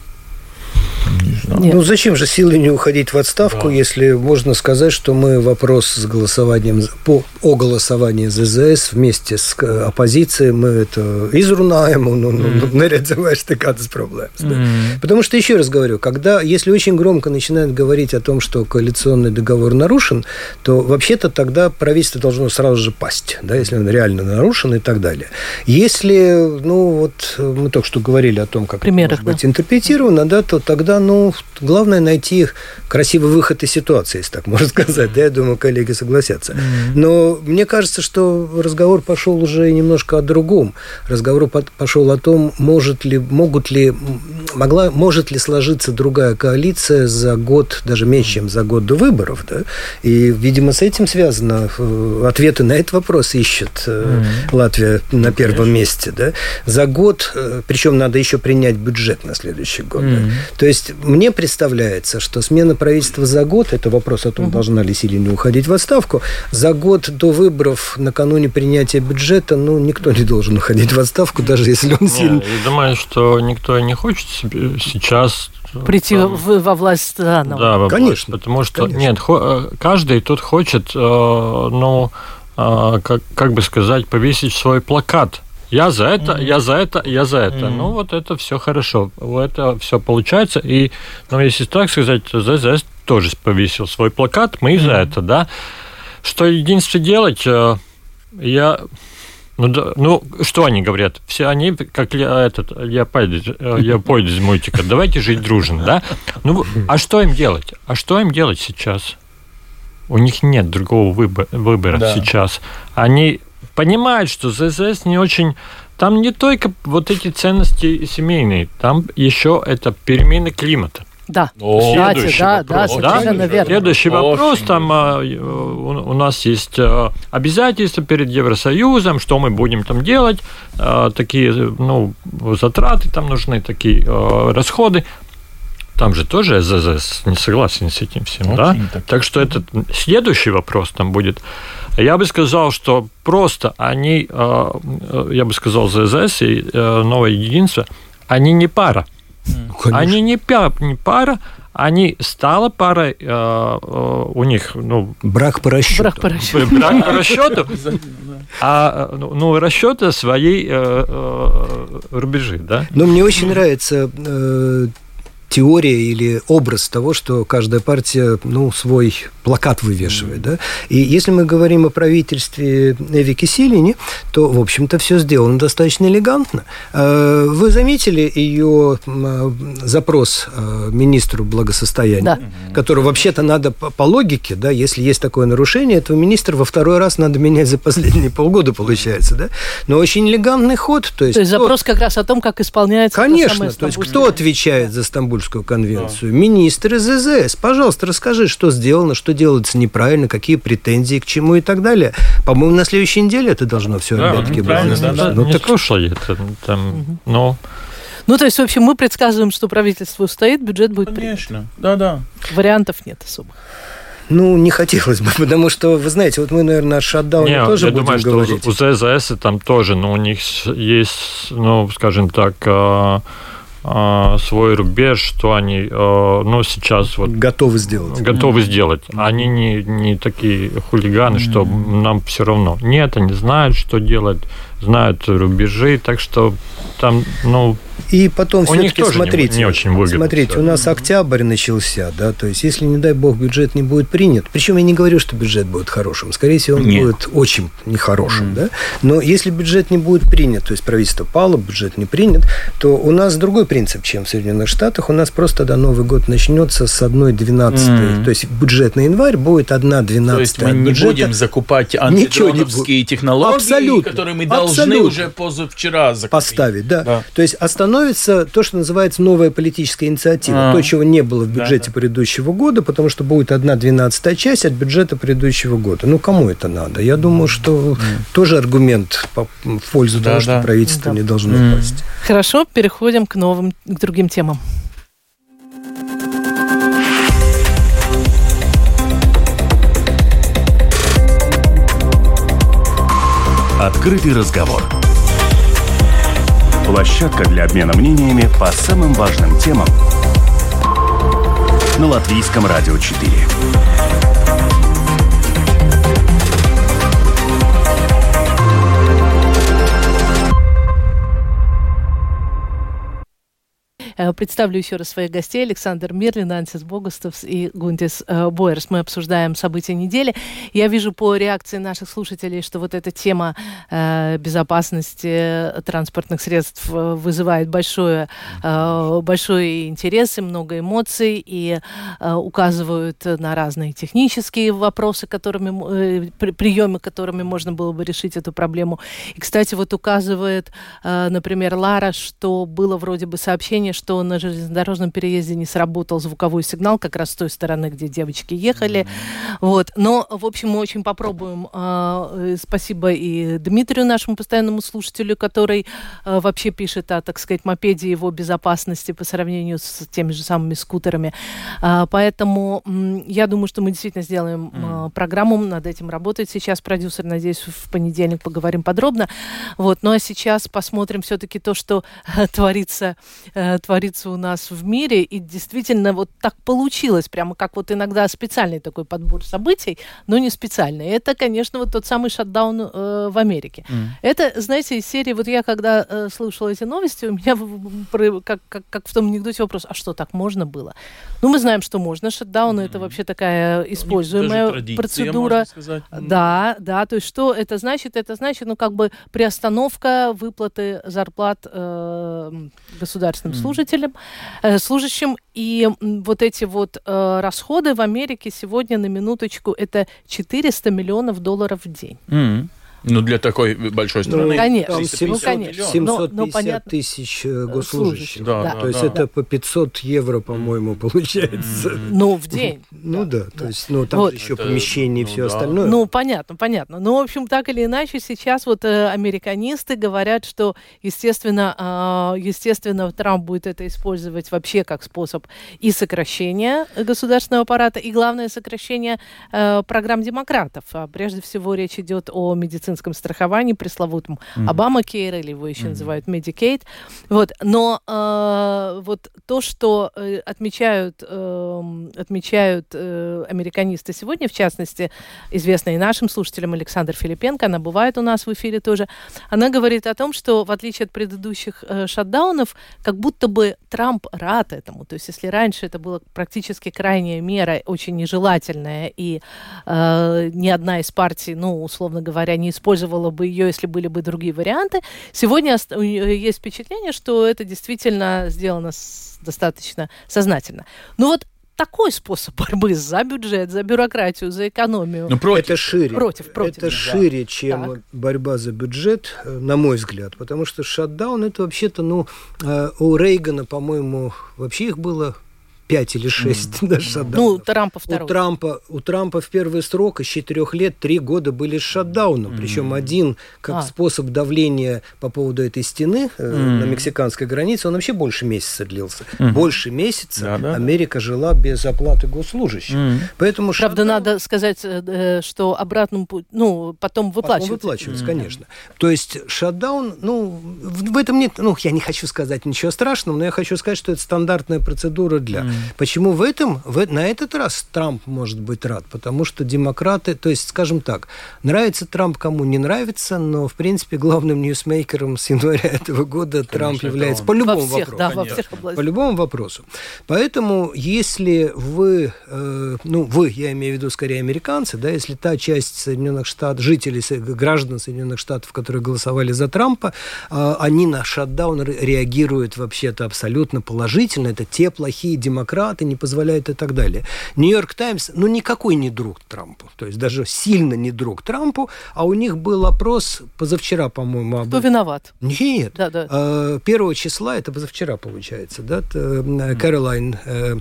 Ну, зачем же силой не уходить в отставку, да. если можно сказать, что мы вопрос с голосованием по, о голосовании ЗЗС вместе с оппозицией, мы это изрунаем, ну, mm. нарядзеваешь ты кадас проблем. Mm. Потому что, еще раз говорю, когда, если очень громко начинают говорить о том, что коалиционный договор нарушен, то вообще-то тогда правительство должно сразу же пасть, да, если он реально нарушен и так далее. Если, ну, вот мы только что говорили о том, как Примерах, это может быть интерпретировано, да, то тогда, ну, главное найти красивый выход из ситуации, если так можно сказать. Да, я думаю, коллеги согласятся. Но мне кажется, что разговор пошел уже немножко о другом. Разговор пошел о том, может ли, могут ли, могла, может ли сложиться другая коалиция за год, даже меньше, чем за год до выборов. Да? И, видимо, с этим связано. Ответы на этот вопрос ищет mm-hmm. Латвия на первом Конечно. месте. Да? За год, причем надо еще принять бюджет на следующий год. Mm-hmm. Да? То есть есть мне представляется, что смена правительства за год, это вопрос о том, угу. должна ли Силина уходить в отставку, за год до выборов, накануне принятия бюджета, ну, никто не должен уходить в отставку, даже если он сильно... Я думаю, что никто не хочет сейчас... Прийти там, в, во власть заново. Да, во конечно. Власть, потому что, конечно. нет, каждый тут хочет, ну, как, как бы сказать, повесить свой плакат. Я за это, mm-hmm. я за это, я за это. Mm-hmm. Ну, вот это все хорошо. Это все получается. И, ну, если так сказать, ЗЗС тоже повесил свой плакат, мы mm-hmm. за это, да. Что единственное делать, я... Ну, да, ну, что они говорят? Все они, как этот, Леопольд, Леопольд из мультика, давайте жить дружно, да? Ну, а что им делать? А что им делать сейчас? У них нет другого выбора, выбора да. сейчас. Они... понимают, что ЗЗС не очень... Там не только вот эти ценности семейные, там еще это перемены климата. Да, следующий да, вопрос. да, совершенно верно. Следующий Очень вопрос, там у нас есть обязательства перед Евросоюзом, что мы будем там делать, такие, ну, затраты там нужны, такие расходы. Там же тоже ЗЗС не согласен с этим всем, Очень да? Так. так что это следующий вопрос там будет. Я бы сказал, что просто они, я бы сказал, ЗЗС и Новое единство, они не пара. Конечно. Они не, пя, не пара, они стала парой, у них, ну... Брак по расчету. Брак по расчету. Брак по расчету, а, ну, расчеты своей рубежи, да? Но мне очень нравится... теория или образ того, что каждая партия, ну, свой плакат вывешивает, да? И если мы говорим о правительстве Эви Киселине, то, в общем-то, все сделано достаточно элегантно. Вы заметили ее запрос министру благосостояния, да. которого вообще-то надо по логике, да, если есть такое нарушение, то министр во второй раз надо менять за последние полгода, получается, да? Но очень элегантный ход. То есть, то есть кто... запрос как раз о том, как исполняется... Конечно, то есть кто отвечает за Стамбульскую конвенцию? Да. Министр из ЗЗС. Пожалуйста, расскажи, что сделано, что делается неправильно, какие претензии к чему и так далее. По-моему, на следующей неделе это должно все да, опять-таки быть. Да, да, ну, не так... слушал я это, там, угу. но... Ну, то есть, в общем, мы предсказываем, что правительство устоит, бюджет будет принят. Конечно, да-да. Вариантов нет особо. Ну, не хотелось бы, потому что, вы знаете, вот мы, наверное, о шатдауне тоже я будем думаю, говорить. Что у ЗЗС там тоже, ну, у них есть, ну, скажем так... свой рубеж, что они, ну, сейчас вот... Готовы сделать. Готовы mm-hmm. сделать. Они не, не такие хулиганы, mm-hmm. что нам все равно. Нет, они знают, что делать, знают рубежи, так что там, ну... И потом все-таки смотрите, не, не очень выгодно. Смотрите, у нас октябрь начался, да, то есть если, не дай бог, бюджет не будет принят, причем я не говорю, что бюджет будет хорошим, скорее всего, он Нет. будет очень нехорошим, mm. да, но если бюджет не будет принят, то есть правительство пало, бюджет не принят, то у нас другой принцип, чем в Соединенных Штатах, у нас просто до Новый год начнется с одной двенадцатой, mm. то есть бюджет на январь будет одна двенадцатая. То есть мы не будем закупать антидроновские технологии, Абсолютно. которые мы должны Абсолютно. уже позавчера закупить. Поставить, да. да. То есть остановится то, что называется новая политическая инициатива. А, то, чего не было в бюджете да, предыдущего года, потому что будет одна двенадцатая часть от бюджета предыдущего года. Ну, кому это надо? Я думаю, что mm. тоже аргумент в пользу да, того, да. что правительство да. не должно mm. упасть. Хорошо, переходим к новым, к другим темам. Открытый разговор. Площадка для обмена мнениями по самым важным темам на Латвийском радио четыре. Представлю еще раз своих гостей. Александр Мирлин, Ансис Богустовс и Гунтис Бойерс. Мы обсуждаем события недели. Я вижу по реакции наших слушателей, что вот эта тема э, безопасности транспортных средств вызывает большое, э, большой интерес и много эмоций, и э, указывают на разные технические вопросы, которыми, э, приемы, которыми можно было бы решить эту проблему. И, кстати, вот указывает, э, например, Лара, что было вроде бы сообщение, что что на железнодорожном переезде не сработал звуковой сигнал как раз с той стороны, где девочки ехали. Mm-hmm. Вот. Но, в общем, мы очень попробуем. Э, спасибо и Дмитрию, нашему постоянному слушателю, который э, вообще пишет о, так сказать, мопеде и его безопасности по сравнению с теми же самыми скутерами. Э, поэтому э, я думаю, что мы действительно сделаем э, mm-hmm. программу, над этим работает сейчас продюсер. Надеюсь, в понедельник поговорим подробно. Вот. Ну а сейчас посмотрим все-таки то, что э, творится, э, творится у нас в мире. И действительно вот так получилось, прямо как вот иногда специальный такой подбор событий, но не специальный. Это, конечно, вот тот самый шатдаун э, в Америке. Mm. Это, знаете, из серии, вот я когда э, слушала эти новости, у меня как, как, как в том анекдоте вопрос, а что, так можно было? Ну, мы знаем, что можно. Шатдаун mm. это вообще такая используемая процедура. Да, да, то есть что это значит? Это значит, ну, как бы приостановка выплаты зарплат э, государственным mm. служителям, э, служащим. И вот эти вот э, расходы в Америке сегодня, на минуточку, это четыреста миллионов долларов в день. Mm. Ну, для такой большой страны. Ну, конечно. семьсот, ну, конечно. семьсот пятьдесят но, но, тысяч госслужащих. Да, да. То да, есть да. это по пятьсот евро, по-моему, получается. Ну, в день. Ну да, да. То есть, ну, там вот. же еще это, помещение и ну, все да. остальное. Ну, понятно, понятно. Ну, в общем, так или иначе, сейчас вот э, американисты говорят, что, естественно, э, естественно, Трамп будет это использовать вообще как способ и сокращения государственного аппарата, и, главное, сокращения э, программ демократов. А прежде всего, речь идет о медицинском страховании, пресловутом mm-hmm. Obamacare, или его еще mm-hmm. называют Medicaid. Вот. Но э, вот то, что э, отмечают, э, отмечают э, американисты сегодня, в частности, известная и нашим слушателям Александра Филипенко, она бывает у нас в эфире тоже, она говорит о том, что в отличие от предыдущих э, шатдаунов, как будто бы Трамп рад этому. То есть если раньше это была практически крайняя мера, очень нежелательная, и э, ни одна из партий, ну, условно говоря, не использовала использовала бы ее, если были бы другие варианты. Сегодня есть впечатление, что это действительно сделано достаточно сознательно. Ну вот такой способ борьбы за бюджет, за бюрократию, за экономию. Ну, против. Это шире. Против, против. Это да. шире, чем так. борьба за бюджет, на мой взгляд. Потому что шатдаун, это вообще-то, ну, у Рейгана, по-моему, вообще их было пять или шесть mm. даже шатдаунов. Ну, у Трампа второй. У Трампа, у Трампа в первый срок из четырех лет три года были с шатдауном. Mm. Причем один как а. способ давления по поводу этой стены mm. на мексиканской границе, он вообще больше месяца длился. Mm. Больше месяца да, Америка да. жила без оплаты госслужащих. Mm. Поэтому Правда, шатдаун... надо сказать, что обратным путем, ну, потом выплачивается. Потом выплачивается, mm. конечно. То есть шатдаун, ну, в этом нет, ну, я не хочу сказать ничего страшного, но я хочу сказать, что это стандартная процедура для... Mm. Почему в этом, в, на этот раз Трамп может быть рад? Потому что демократы, то есть, скажем так, нравится Трамп, кому не нравится, но, в принципе, главным ньюсмейкером с января этого года Конечно, Трамп является по любому во всех, вопросу. Да, во всех областях. По любому вопросу. Поэтому, если вы, э, ну, вы, я имею в виду скорее американцы, да, если та часть Соединенных Штатов, жителей, граждан Соединенных Штатов, которые голосовали за Трампа, э, они на шатдаун реагируют вообще-то абсолютно положительно. Это те плохие демократы, демократы не позволяют и так далее. Нью-Йорк Таймс, ну, никакой не друг Трампу, то есть даже сильно не друг Трампу, а у них был опрос позавчера, по-моему. Кто об... виноват? Нет. Да, да. Э, первого числа, это позавчера получается, да, Кэролайн э,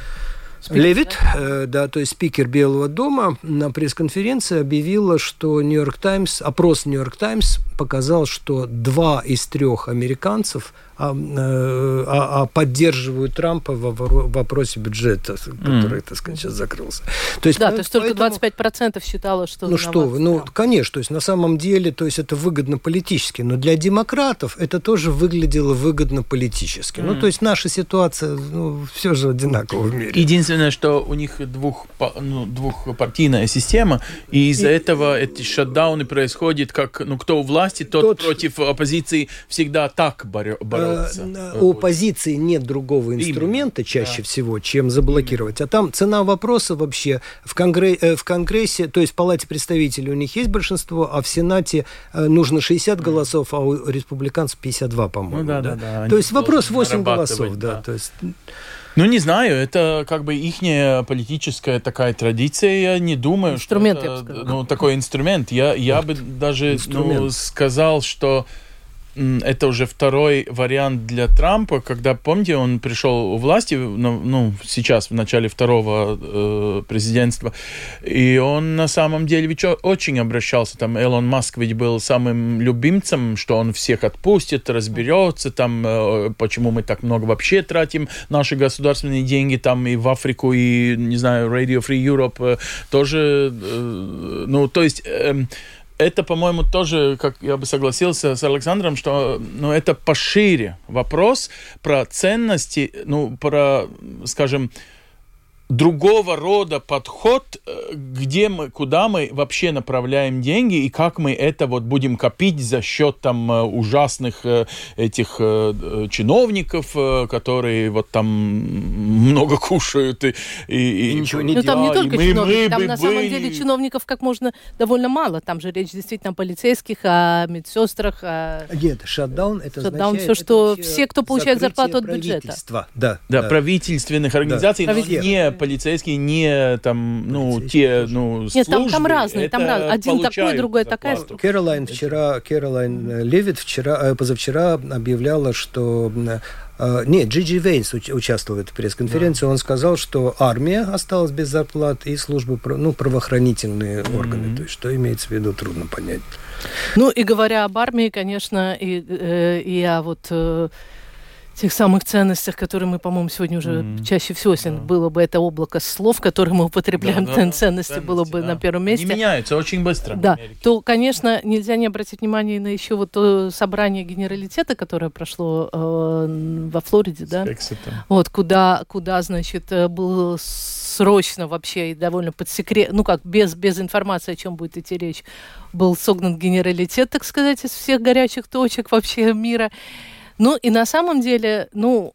Левит, да? да, то есть спикер Белого дома, на пресс-конференции объявила, что Нью-Йорк Таймс, опрос Нью-Йорк Таймс показал, что два из трех американцев а, а, а поддерживают Трампа в вопросе бюджета, который, mm. так сказать, сейчас закрылся. То есть, да, то есть поэтому... только двадцать пять процентов считало, что... Ну что вы, ну, конечно, то есть на самом деле, то есть это выгодно политически, но для демократов это тоже выглядело выгодно политически. Mm. Ну, то есть наша ситуация, ну, все же одинакова в мире. Единственное, что у них двух, ну, двухпартийная система, и из-за и... этого эти шатдауны происходят, как, ну, кто у власти, тот, тот... против оппозиции всегда так борется. У оппозиции нет другого инструмента Именно. чаще да. всего, чем заблокировать. А там цена вопроса вообще в, конгресс, в Конгрессе, то есть в Палате представителей у них есть большинство, а в Сенате нужно шестьдесят голосов, а у республиканцев пятьдесят два, по-моему. Ну, да, да. Да, да. То есть вопрос восемь голосов. Да, да. То есть... Ну, не знаю, это как бы ихняя политическая такая традиция, я не думаю, инструмент, что это, ну, такой инструмент. Я, я бы даже ну, сказал, что это уже второй вариант для Трампа, когда, помните, он пришел у власти, ну, сейчас, в начале второго э, президентства, и он на самом деле ведь очень обращался, там, Элон Маск ведь был самым любимцем, что он всех отпустит, разберется, там, э, почему мы так много вообще тратим наши государственные деньги, там, и в Африку, и, не знаю, Radio Free Europe э, тоже, э, ну, то есть... Э, Это, по-моему, тоже, как я бы согласился с Александром, что ну, это пошире вопрос про ценности, ну, про, скажем, другого рода подход, где мы, куда мы вообще направляем деньги и как мы это вот будем копить за счет там ужасных этих чиновников, которые вот там много кушают и, и, и ничего не делают. Ну там не только мы, чиновники, мы там на были... самом деле чиновников как можно довольно мало. Там же речь действительно о полицейских, о медсестрах. О... Нет, шатдаун это шатдаун, все, что все, кто получает зарплату от бюджета. Да, да, да, правительственных организаций, да. Но не полицейские, не там, ну, те, ну, Нет, службы. Там, там разные, там раз... один такой, другой такая. Кэролайн вчера, Кэролайн Левит вчера, позавчера объявляла, что... Нет, Джиджи Вейнс участвовал в этой пресс-конференции. Да. Он сказал, что армия осталась без зарплат и службы, ну, правоохранительные mm-hmm. органы. То есть, что имеется в виду, трудно понять. Ну, и говоря об армии, конечно, и, и о вот... тех самых ценностях, которые мы, по-моему, сегодня уже mm-hmm. чаще всего, если yeah. было бы это облако слов, которые мы употребляем, yeah, да, ценности, ценности было бы да. на первом месте. Они меняются очень быстро. Да, то, конечно, нельзя не обратить внимание на еще вот то собрание генералитета, которое прошло э, во Флориде, да? Вот, куда, куда, значит, было срочно вообще и довольно под секрет, ну как, без, без информации, о чем будет идти речь, был согнан генералитет, так сказать, из всех горячих точек вообще мира. Ну, и на самом деле, ну,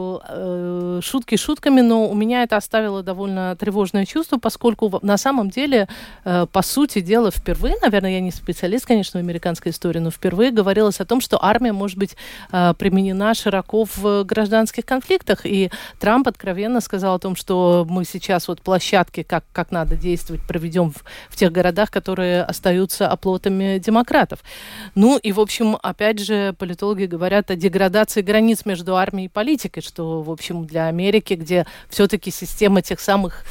э, шутки шутками, но у меня это оставило довольно тревожное чувство, поскольку на самом деле, э, по сути дела, впервые, наверное, я не специалист, конечно, в американской истории, но впервые говорилось о том, что армия может быть э, применена широко в гражданских конфликтах. И Трамп откровенно сказал о том, что мы сейчас вот площадки, как, как надо действовать, проведем в, в тех городах, которые остаются оплотами демократов. Ну, и, в общем, опять же, политологи говорят о деградации границ между армией и политикой, что, в общем, для Америки, где все-таки система тех самых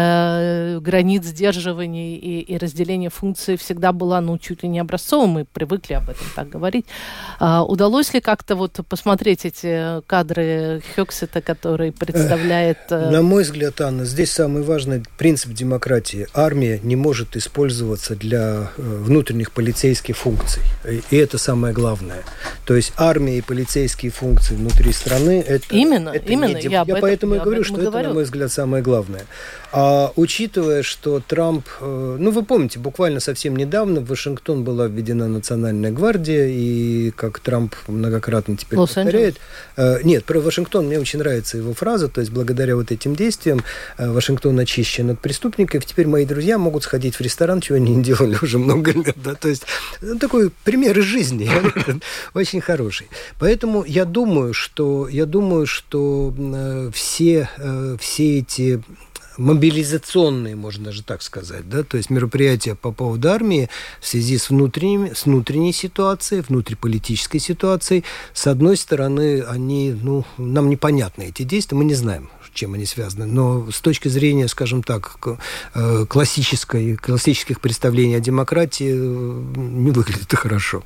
э, границ сдерживания и, и разделения функций всегда была, ну, чуть ли не образцовой, мы привыкли об этом так говорить. А, удалось ли как-то вот посмотреть эти кадры Хёксета, который представляет... Э... На мой взгляд, Анна, здесь самый важный принцип демократии. Армия не может использоваться для внутренних полицейских функций. И это самое главное. То есть армия и полицейские полицейские функции внутри страны. Это, именно, это именно. Не, я, я этом, поэтому я и говорю, что это, говорю. на мой взгляд, самое главное. А учитывая, что Трамп... Ну, вы помните, буквально совсем недавно в Вашингтон была введена Национальная гвардия, и как Трамп многократно теперь повторяет... Нет, про Вашингтон мне очень нравится его фраза, то есть благодаря вот этим действиям Вашингтон очищен от преступников, теперь мои друзья могут сходить в ресторан, чего они не делали уже много лет. Да? То есть ну, такой пример из жизни, очень хороший. Поэтому я думаю, что, я думаю, что э, все, э, все эти мобилизационные, можно даже так сказать, да, то есть мероприятия по поводу армии в связи с, внутренними, с внутренней ситуацией, внутриполитической ситуацией, с одной стороны, они, ну, нам непонятны эти действия, мы не знаем, чем они связаны, но с точки зрения, скажем так, классической, классических представлений о демократии не выглядит хорошо.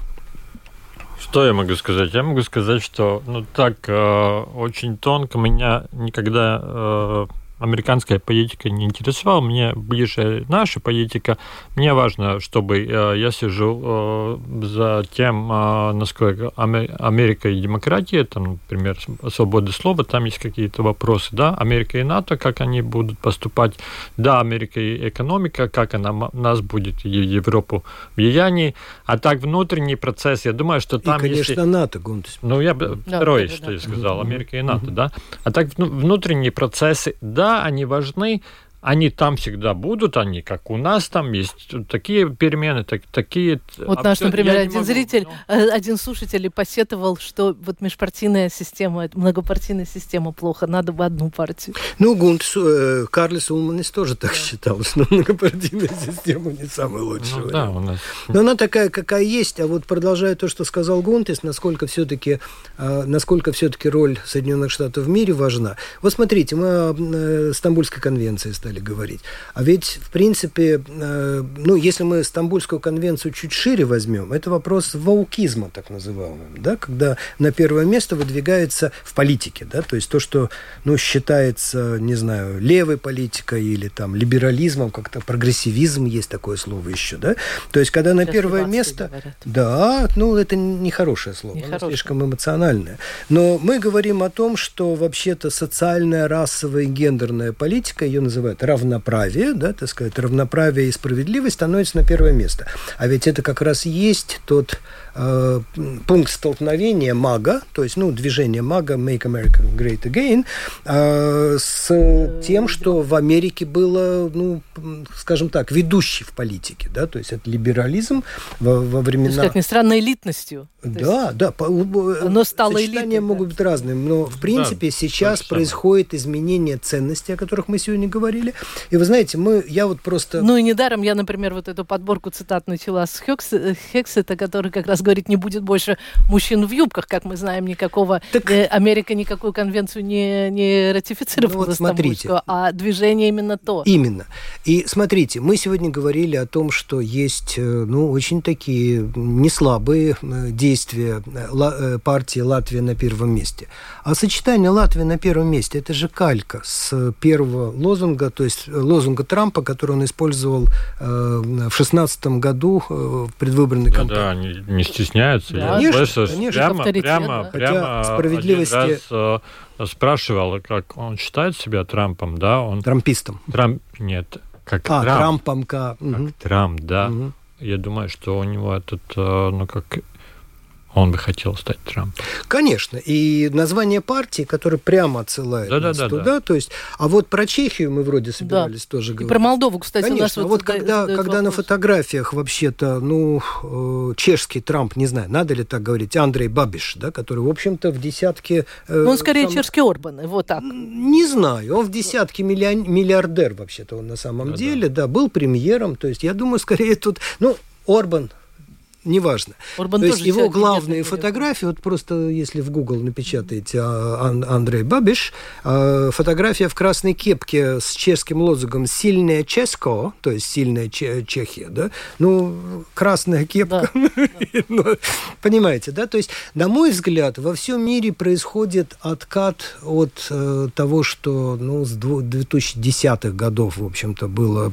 Что я могу сказать? Я могу сказать, что ну так э, очень тонко меня никогда э, американская политика не интересовала. Мне ближе наша политика. Мне важно, чтобы э, я сижу э, за тем, э, насколько Америка и демократия, там, например, свобода слова, там есть какие-то вопросы. Да, Америка и НАТО, как они будут поступать. Да, Америка и экономика, как она нас будет и Европу влияние. А так внутренний процесс, я думаю, что там... И, конечно, если... НАТО, Гунтис. Ну, я да, второе, да, что да. я сказал, Америка и НАТО, mm-hmm. да. А так внутренние процессы, да, они важны, они там всегда будут, они как у нас там есть такие перемены, так, такие... Вот наш, например, один зритель, но... один слушатель посетовал, что вот межпартийная система, многопартийная система плохо, надо бы одну партию. Ну, Гунт, э, Карлес Улманис тоже так считал, что многопартийная система не самая лучшая. Ну, да, у нас... Но она такая, какая есть, а вот продолжая то, что сказал Гунтис, насколько все-таки, э, насколько все-таки роль Соединенных Штатов в мире важна. Вот смотрите, мы о э, Стамбульской конвенции стали говорить. А ведь, в принципе, э, ну, если мы Стамбульскую конвенцию чуть шире возьмем, это вопрос ваукизма, так называемого, да, когда на первое место выдвигается в политике, да, то есть то, что, ну, считается, не знаю, левой политикой или там либерализмом, как-то прогрессивизм, есть такое слово еще, да, то есть когда на Сейчас первое место... Говорят. Да, ну, это не хорошее слово, не оно хорошее. Слишком эмоциональное. Но мы говорим о том, что вообще-то социальная, расовая и гендерная политика, ее называют равноправие, да, так сказать, равноправие и справедливость становится на первое место. А ведь это как раз есть тот э, пункт столкновения МАГА, то есть, ну, движение МАГА, Make America Great Again, э, с тем, что в Америке было, ну, скажем так, ведущий в политике, да, то есть это либерализм во, во времена... То есть, как ни странно, элитностью. Да, да. Оно стало элитой. Сочетания могут быть разными, но, в принципе, да, сейчас происходит изменение ценностей, о которых мы сегодня говорили. И вы знаете, мы, я вот просто... Ну и недаром я, например, вот эту подборку цитат начала с Хексета, который как раз говорит, не будет больше мужчин в юбках, как мы знаем, никакого... Так... Э, Америка никакую конвенцию не, не ратифицировала, ну, вот Стамбульскую, а движение именно то. Именно. И смотрите, мы сегодня говорили о том, что есть, ну, очень такие неслабые действия партии «Латвия на первом месте». А сочетание «Латвия на первом месте» — это же калька с первого лозунга, то есть лозунга Трампа, который он использовал э, в шестнадцатом году э, в предвыборной кампании. Да, да, не, не стесняются. Да. Конечно, конечно. Прямо, прямо, да. прямо справедливости... один раз э, спрашивал, как он считает себя Трампом, да? Он... Трампистом. Трамп... Нет, как а, Трамп. Трампом, как... Угу. Трамп, да. Угу. Я думаю, что у него этот, э, ну, как... Он бы хотел стать Трампом. Конечно. И название партии, которое прямо отсылает да, нас да, туда. Да. То есть, а вот про Чехию мы вроде собирались да. тоже и говорить. И про Молдову, кстати. Конечно. У нас а вот, вот когда, когда на фотографиях вообще-то, ну, чешский Трамп, не знаю, надо ли так говорить, Андрей Бабиш, да, который, в общем-то, в десятке... Э, он скорее сам... чешский Орбан, вот так. Не знаю. Он в десятке миллион... миллиардер вообще-то он на самом да, деле, да. да, был премьером. То есть, я думаю, скорее тут... Ну, Орбан... Неважно. Орбан То есть его главные интересно. фотографии, вот просто если в Google напечатаете Андрей Бабиш, фотография в красной кепке с чешским лозунгом «Сильная Ческо», то есть «Сильная Чехия», да? Ну, красная кепка. Да. Понимаете, да? То есть, на мой взгляд, во всем мире происходит откат от того, что, ну, с две тысячи десятых годов, в общем-то, было...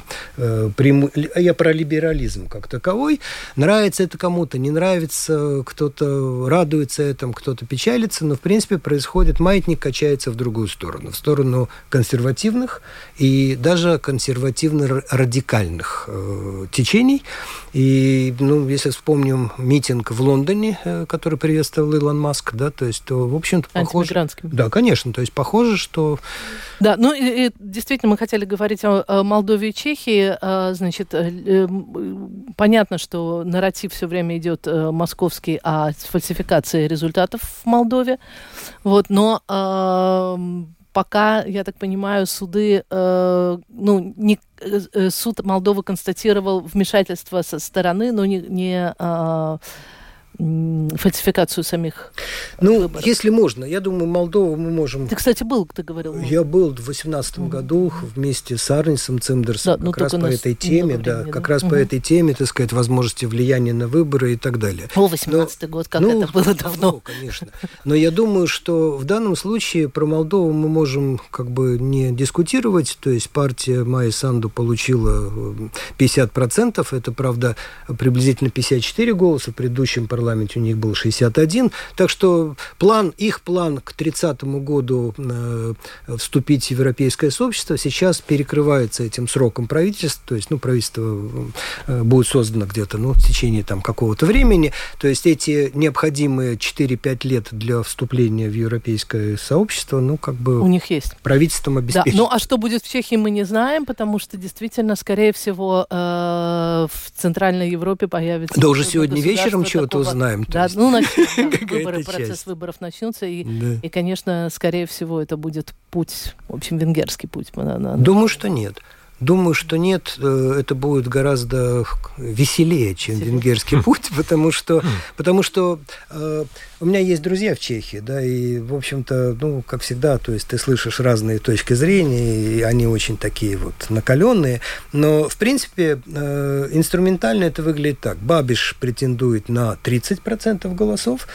Я про либерализм как таковой. Нравится это кому-то, не нравится, кто-то радуется этому, кто-то печалится, но, в принципе, происходит, маятник качается в другую сторону, в сторону консервативных и даже консервативно-радикальных э, течений. И, ну, если вспомним митинг в Лондоне, э, который приветствовал Илон Маск, да, то есть, то, в общем-то, похоже... Да, конечно, то есть, похоже, что... Да, ну, и, и, действительно, мы хотели говорить о, о Молдове и Чехии, а, значит, э, понятно, что нарратив все время идет э, московский о фальсификации результатов в Молдове. Вот, но э, пока, я так понимаю, суды, э, ну, не, э, суд Молдовы констатировал вмешательство со стороны, но не, не э, фальсификацию самих Ну, выборов. Если можно. Я думаю, Молдову мы можем... Ты, кстати, был, ты говорил. Я был в восемнадцатом угу. году вместе с Арнисом Цимдерсом, да, ну, как раз по этой теме, да, времени, как да? раз угу. по этой теме, так сказать, возможности влияния на выборы и так далее. О, восемнадцатый год, как ну, это было давно. давно. Конечно. Но я думаю, что в данном случае про Молдову мы можем как бы не дискутировать, то есть партия Майи Санду получила пятьдесят процентов, это, правда, приблизительно пятьдесят четыре голоса в предыдущем парламенте, парламенте у них был шестьдесят один. Так что план, их план к тридцатому году э, вступить в Европейское сообщество сейчас перекрывается этим сроком правительства. То есть, ну, правительство э, будет создано где-то, ну, в течение там какого-то времени. То есть эти необходимые четыре-пять лет для вступления в Европейское сообщество, ну, как бы... У них есть. Правительством обеспечено. Да. Ну, а что будет в Чехии, мы не знаем, потому что действительно, скорее всего, э, в Центральной Европе появится... Да уже сегодня вечером чего-то узнаем. Да, ну, начнется, выборы, процесс выборов начнется, и, да. и, конечно, скорее всего, это будет путь, в общем, венгерский путь. Думаю, что нет. Думаю, что нет, это будет гораздо веселее, чем Веселее. венгерский путь, потому что, потому что э, у меня есть друзья в Чехии, да, и, в общем-то, ну, как всегда, то есть ты слышишь разные точки зрения, и они очень такие вот накаленные, но, в принципе, э, инструментально это выглядит так. Бабиш претендует на тридцать процентов голосов,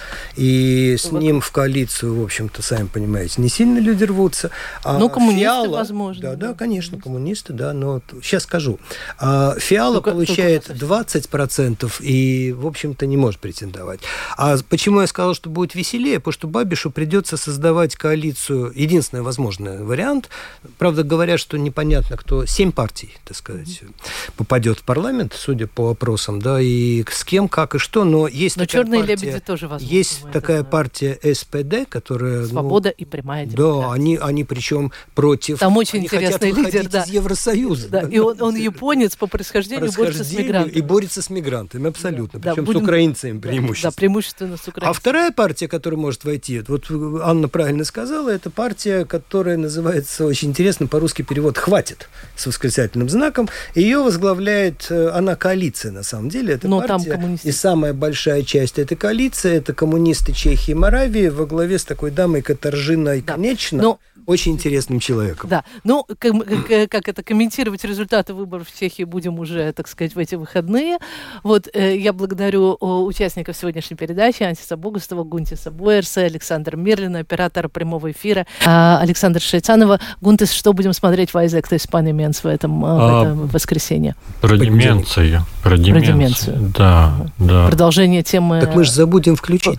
и с вот. ним в коалицию, в общем-то, сами понимаете, не сильно люди рвутся. А ну, коммунисты, Фиала, возможно. Да, да, конечно, коммунисты, да, но сейчас скажу. А Фиала только, получает только двадцать процентов и, в общем-то, не может претендовать. А почему я сказал, что будет веселее? Потому что Бабишу придется создавать коалицию. Единственный возможный вариант. Правда, говорят, что непонятно, кто... Семь партий, так сказать, mm-hmm. попадет в парламент, судя по опросам, да, и с кем, как и что, но есть но такая черные партия... лебеди тоже возможно. Есть такая знаем. партия эс пэ дэ, которая... Свобода ну, и прямая демократия. Да, они, они причем против... Там очень они интересный лидер, да. из Евросоюза. Да, и он, он японец по происхождению, происхождению борется с мигрантами. И борется с мигрантами, абсолютно. Да, Причем да, будем... с украинцами преимущественно. Да, преимущественно с украинцами. А вторая партия, которая может войти, вот Анна правильно сказала, это партия, которая называется, очень интересно, по-русски перевод «Хватит» с восклицательным знаком. Ее возглавляет, она коалиция, на самом деле. Это Но партия, там и самая большая часть этой коалиции, это коммунисты Чехии и Моравии во главе с такой дамой Катаржиной да. Конечно. Но... Очень интересным человеком. Да, ну, как, как, как это, комментировать результаты выборов в Чехии будем уже, так сказать, в эти выходные. Вот, э, я благодарю о, участников сегодняшней передачи, Ансиса Богустова, Гунтиса Бойерса, Александра Мерлина, оператора прямого эфира, э, Александра Шейцанова. Гунтис, что будем смотреть в Айзек Испанименс в этом, а, в этом воскресенье? Про деменцию. Про деменцию. Про деменцию. Да, да. Продолжение темы... Так мы же забудем включить.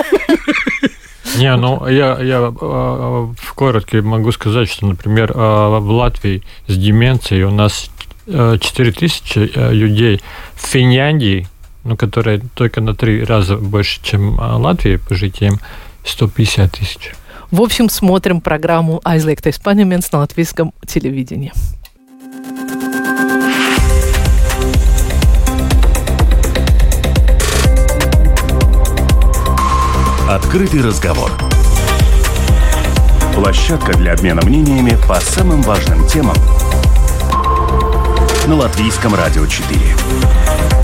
Не, ну я, я э, коротко могу сказать, что, например, э, в Латвии с деменцией у нас э, четыре тысячи э, людей в Финляндии, ну, которые только на три раза больше, чем э, Латвия по жителям, сто пятьдесят тысяч. В общем, смотрим программу «Aizliegtais paņēmiens» на латвийском телевидении. Открытый разговор. Площадка для обмена мнениями по самым важным темам на Латвийском радио четыре.